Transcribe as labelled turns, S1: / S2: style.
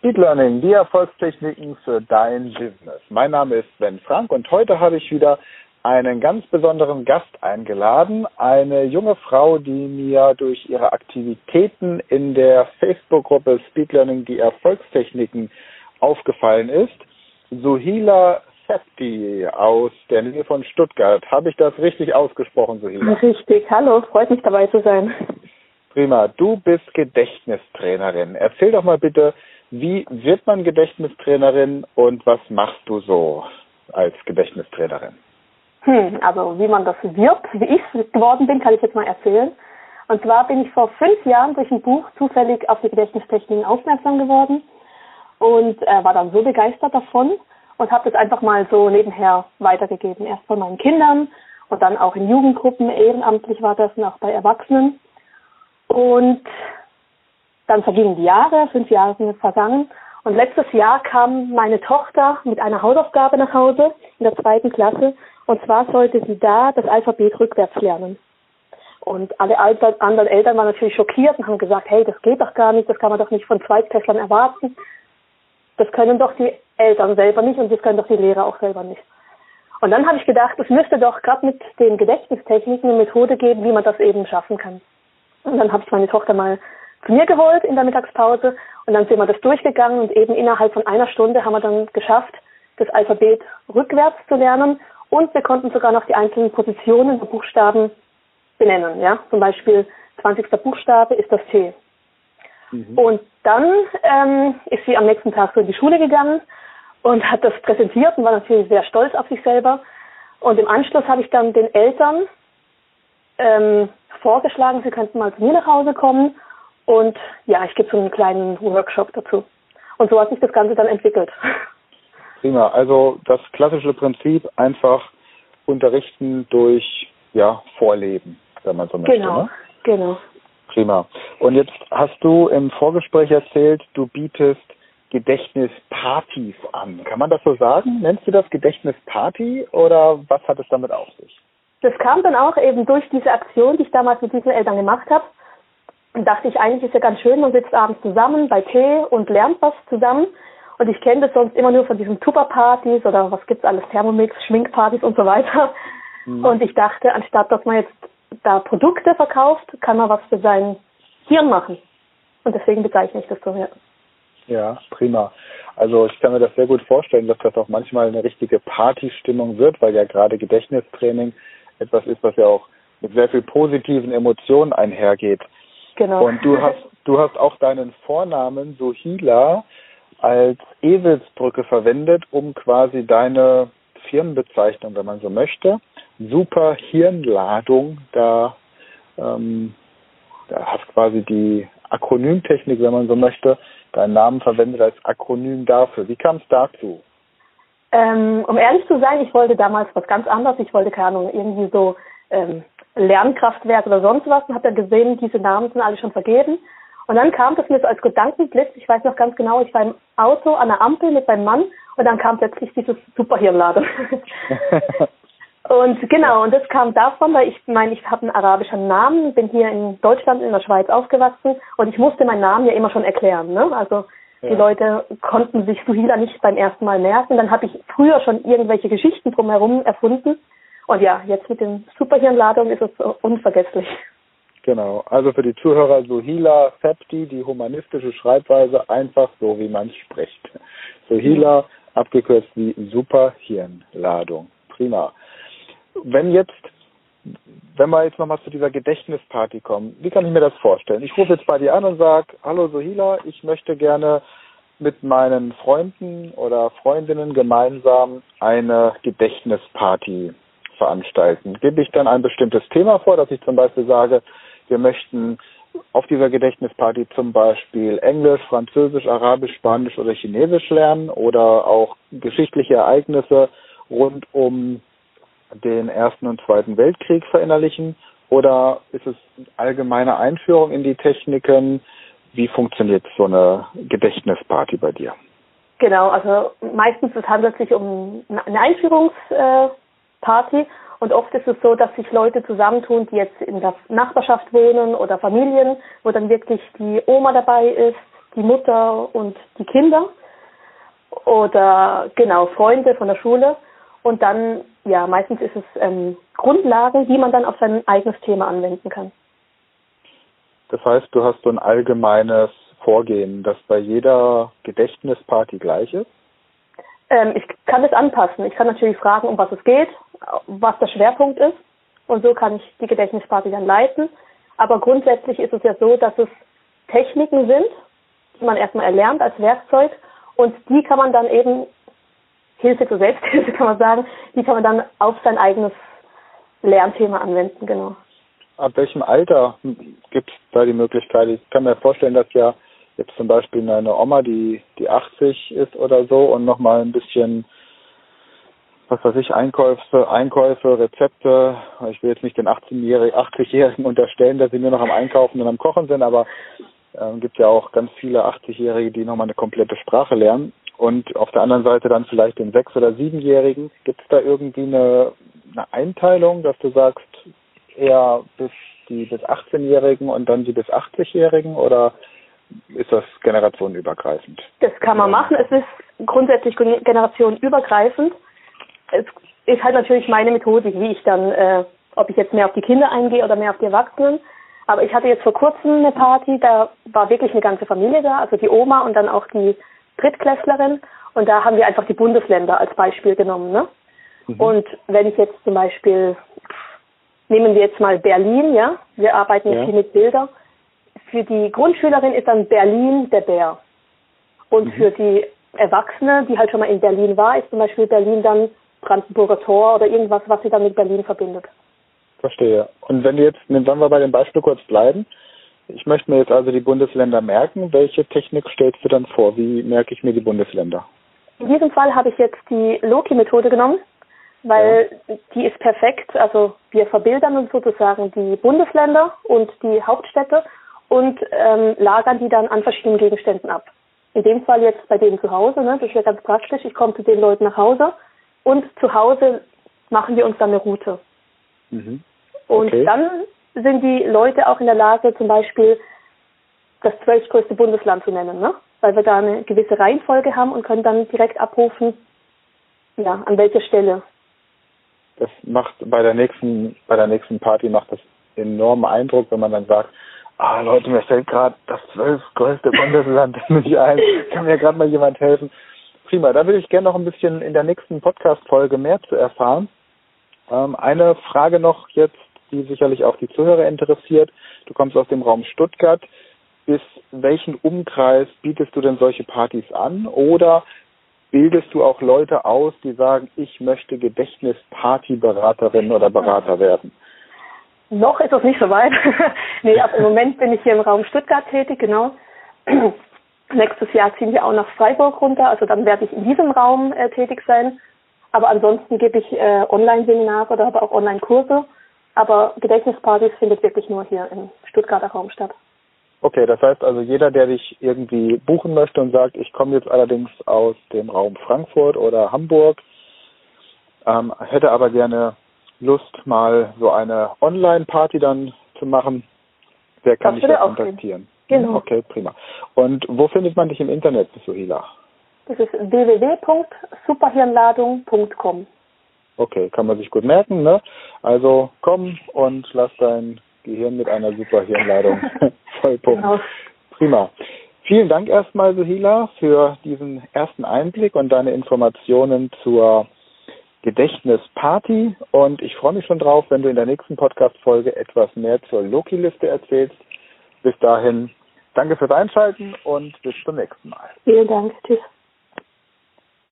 S1: Speed Learning, die Erfolgstechniken für dein Business. Mein Name ist Sven Frank und heute habe ich wieder einen ganz besonderen Gast eingeladen. Eine junge Frau, die mir durch ihre Aktivitäten in der Facebook-Gruppe Speed Learning, die Erfolgstechniken aufgefallen ist. Sohila Septi aus der Nähe von Stuttgart. Habe ich das richtig ausgesprochen, Sohila?
S2: Richtig. Hallo, freut mich dabei zu sein.
S1: Prima. Du bist Gedächtnistrainerin. Erzähl doch mal bitte, wie wird man Gedächtnistrainerin und was machst du so als Gedächtnistrainerin?
S2: Also wie man das wird, wie ich es geworden bin, kann ich jetzt mal erzählen. Und zwar bin ich vor 5 Jahren durch ein Buch zufällig auf die Gedächtnistechniken aufmerksam geworden und war dann so begeistert davon und habe das einfach mal so nebenher weitergegeben. Erst von meinen Kindern und dann auch in Jugendgruppen, ehrenamtlich war das und auch bei Erwachsenen. Und dann vergingen die Jahre, 5 Jahre sind jetzt vergangen. Und letztes Jahr kam meine Tochter mit einer Hausaufgabe nach Hause in der 2. Klasse. Und zwar sollte sie da das Alphabet rückwärts lernen. Und alle anderen Eltern waren natürlich schockiert und haben gesagt, hey, das geht doch gar nicht, das kann man doch nicht von Zweitklässlern erwarten. Das können doch die Eltern selber nicht und das können doch die Lehrer auch selber nicht. Und dann habe ich gedacht, es müsste doch gerade mit den Gedächtnistechniken eine Methode geben, wie man das eben schaffen kann. Und dann habe ich meine Tochter mal zu mir geholt in der Mittagspause und dann sind wir das durchgegangen und eben innerhalb von 1 Stunde haben wir dann geschafft, das Alphabet rückwärts zu lernen und wir konnten sogar noch die einzelnen Positionen der Buchstaben benennen. Ja? Zum Beispiel 20. Buchstabe ist das T. Und dann ist sie am nächsten Tag so in die Schule gegangen und hat das präsentiert und war natürlich sehr stolz auf sich selber. Und im Anschluss habe ich dann den Eltern vorgeschlagen, sie könnten mal zu mir nach Hause kommen und ja, ich gebe so einen kleinen Workshop dazu. Und so hat sich das Ganze dann entwickelt.
S1: Prima, also das klassische Prinzip einfach unterrichten durch Vorleben, wenn man so möchte.
S2: Genau,
S1: ne?
S2: Genau.
S1: Prima. Und jetzt hast du im Vorgespräch erzählt, du bietest Gedächtnispartys an. Kann man das so sagen? Nennst du das Gedächtnisparty oder was hat es damit auf sich?
S2: Das kam dann auch eben durch diese Aktion, die ich damals mit diesen Eltern gemacht habe. Und dachte ich, eigentlich ist ja ganz schön, man sitzt abends zusammen bei Tee und lernt was zusammen. Und ich kenne das sonst immer nur von diesen Tupperpartys oder was gibt's alles, Thermomix, Schminkpartys und so weiter. Und ich dachte, anstatt dass man jetzt da Produkte verkauft, kann man was für sein Hirn machen. Und deswegen bezeichne ich das so, ja.
S1: Ja, prima. Also ich kann mir das sehr gut vorstellen, dass das auch manchmal eine richtige Partystimmung wird, weil ja gerade Gedächtnistraining etwas ist, was ja auch mit sehr viel positiven Emotionen einhergeht.
S2: Genau.
S1: Und du hast auch deinen Vornamen Sohila als Eselsbrücke verwendet, um quasi deine Firmenbezeichnung, wenn man so möchte, Super Hirnladung, da hast quasi die Akronymtechnik, wenn man so möchte, deinen Namen verwendet als Akronym dafür. Wie kam es dazu?
S2: Um ehrlich zu sein, ich wollte damals was ganz anderes. Ich wollte, keine Ahnung, irgendwie so Lernkraftwerk oder sonst was und habe dann gesehen, diese Namen sind alle schon vergeben. Und dann kam das mir so als Gedankenblitz. Ich weiß noch ganz genau, ich war im Auto an der Ampel mit meinem Mann und dann kam plötzlich dieses Superhirnladung. Und genau, und das kam davon, weil ich habe einen arabischen Namen, bin hier in Deutschland, in der Schweiz aufgewachsen und ich musste meinen Namen ja immer schon erklären. Ne? Also die Leute konnten sich Sohila nicht beim ersten Mal merken. Dann habe ich früher schon irgendwelche Geschichten drumherum erfunden. Und ja, jetzt mit den Superhirnladungen ist es unvergesslich.
S1: Genau, also für die Zuhörer Sohila Septi, die humanistische Schreibweise, einfach so, wie man spricht. Sohila, abgekürzt wie Superhirnladung. Prima. Wenn wir jetzt nochmal zu dieser Gedächtnisparty kommen, wie kann ich mir das vorstellen? Ich rufe jetzt bei dir an und sage, hallo Sohila, ich möchte gerne mit meinen Freunden oder Freundinnen gemeinsam eine Gedächtnisparty veranstalten. Gebe ich dann ein bestimmtes Thema vor, dass ich zum Beispiel sage, wir möchten auf dieser Gedächtnisparty zum Beispiel Englisch, Französisch, Arabisch, Spanisch oder Chinesisch lernen oder auch geschichtliche Ereignisse rund um den Ersten und Zweiten Weltkrieg verinnerlichen? Oder ist es allgemeine Einführung in die Techniken? Wie funktioniert so eine Gedächtnisparty bei dir?
S2: Genau, also meistens handelt es sich um eine Einführungsparty und oft ist es so, dass sich Leute zusammentun, die jetzt in der Nachbarschaft wohnen oder Familien, wo dann wirklich die Oma dabei ist, die Mutter und die Kinder oder genau Freunde von der Schule. Und dann, ja, meistens ist es Grundlagen, die man dann auf sein eigenes Thema anwenden kann.
S1: Das heißt, du hast so ein allgemeines Vorgehen, das bei jeder Gedächtnisparty gleich ist?
S2: Ich kann es anpassen. Ich kann natürlich fragen, um was es geht, was der Schwerpunkt ist. Und so kann ich die Gedächtnisparty dann leiten. Aber grundsätzlich ist es ja so, dass es Techniken sind, die man erstmal erlernt als Werkzeug. Und die kann man dann eben, Hilfe zur Selbsthilfe kann man sagen, die kann man dann auf sein eigenes Lernthema anwenden, genau.
S1: Ab welchem Alter gibt es da die Möglichkeit? Ich kann mir vorstellen, dass ja jetzt zum Beispiel eine Oma, die 80 ist oder so und nochmal ein bisschen, was weiß ich, Einkäufe, Rezepte. Ich will jetzt nicht den 80-Jährigen unterstellen, dass sie nur noch am Einkaufen und am Kochen sind, aber gibt ja auch ganz viele 80-Jährige, die nochmal eine komplette Sprache lernen. Und auf der anderen Seite dann vielleicht den 6- oder 7-Jährigen. Gibt es da irgendwie eine Einteilung, dass du sagst, eher bis 18-Jährigen und dann die bis 80-Jährigen, oder ist das generationenübergreifend?
S2: Das kann man machen. Es ist grundsätzlich generationenübergreifend. Es ist halt natürlich meine Methodik, wie ich dann, ob ich jetzt mehr auf die Kinder eingehe oder mehr auf die Erwachsenen. Aber ich hatte jetzt vor kurzem eine Party, da war wirklich eine ganze Familie da, also die Oma und dann auch die Drittklässlerin. Und da haben wir einfach die Bundesländer als Beispiel genommen, ne? Mhm. Und wenn ich jetzt zum Beispiel, nehmen wir jetzt mal Berlin, ja? Wir arbeiten ja viel mit Bildern. Für die Grundschülerin ist dann Berlin der Bär. Und für die Erwachsene, die halt schon mal in Berlin war, ist zum Beispiel Berlin dann Brandenburger Tor oder irgendwas, was sie dann mit Berlin verbindet.
S1: Verstehe. Und wenn wir bei dem Beispiel kurz bleiben, ich möchte mir jetzt also die Bundesländer merken. Welche Technik stellst du dann vor? Wie merke ich mir die Bundesländer?
S2: In diesem Fall habe ich jetzt die Loki-Methode genommen, weil die ist perfekt. Also wir verbildern uns sozusagen die Bundesländer und die Hauptstädte und lagern die dann an verschiedenen Gegenständen ab. In dem Fall jetzt bei denen zu Hause, ne? Das ist ja ganz praktisch. Ich komme zu den Leuten nach Hause und zu Hause machen wir uns dann eine Route. Mhm. Okay. Und dann sind die Leute auch in der Lage, zum Beispiel das 12. größte Bundesland zu nennen, ne? Weil wir da eine gewisse Reihenfolge haben und können dann direkt abrufen, ja, an welcher Stelle.
S1: Das macht bei der nächsten Party macht das enormen Eindruck, wenn man dann sagt, Leute, mir fällt gerade das 12. größte Bundesland nicht ein, kann mir gerade mal jemand helfen. Prima, da würde ich gerne noch ein bisschen in der nächsten Podcast-Folge mehr zu erfahren. Eine Frage noch jetzt, die sicherlich auch die Zuhörer interessiert. Du kommst aus dem Raum Stuttgart. Bis welchen Umkreis bietest du denn solche Partys an? Oder bildest du auch Leute aus, die sagen, ich möchte Gedächtnispartyberaterin oder Berater werden?
S2: Noch ist es nicht so weit. Nee, im Moment bin ich hier im Raum Stuttgart tätig, genau. Nächstes Jahr ziehen wir auch nach Freiburg runter, also dann werde ich in diesem Raum tätig sein. Aber ansonsten gebe ich Online-Seminare oder habe auch Online-Kurse. Aber Gedächtnispartys findet wirklich nur hier im Stuttgarter Raum statt.
S1: Okay, das heißt also, jeder, der dich irgendwie buchen möchte und sagt, ich komme jetzt allerdings aus dem Raum Frankfurt oder Hamburg, hätte aber gerne Lust, mal so eine Online-Party dann zu machen, der kann dich da kontaktieren.
S2: Genau.
S1: Okay, prima. Und wo findet man dich im Internet, Sohila?
S2: Das ist www.superhirnladung.com.
S1: Okay, kann man sich gut merken, ne? Also komm und lass dein Gehirn mit einer Superhirnladung vollpumpen. Genau. Prima. Vielen Dank erstmal, Sohila, für diesen ersten Einblick und deine Informationen zur Gedächtnisparty. Und ich freue mich schon drauf, wenn du in der nächsten Podcast-Folge etwas mehr zur Loki-Liste erzählst. Bis dahin, danke fürs Einschalten und bis zum nächsten Mal.
S2: Vielen Dank. Tschüss.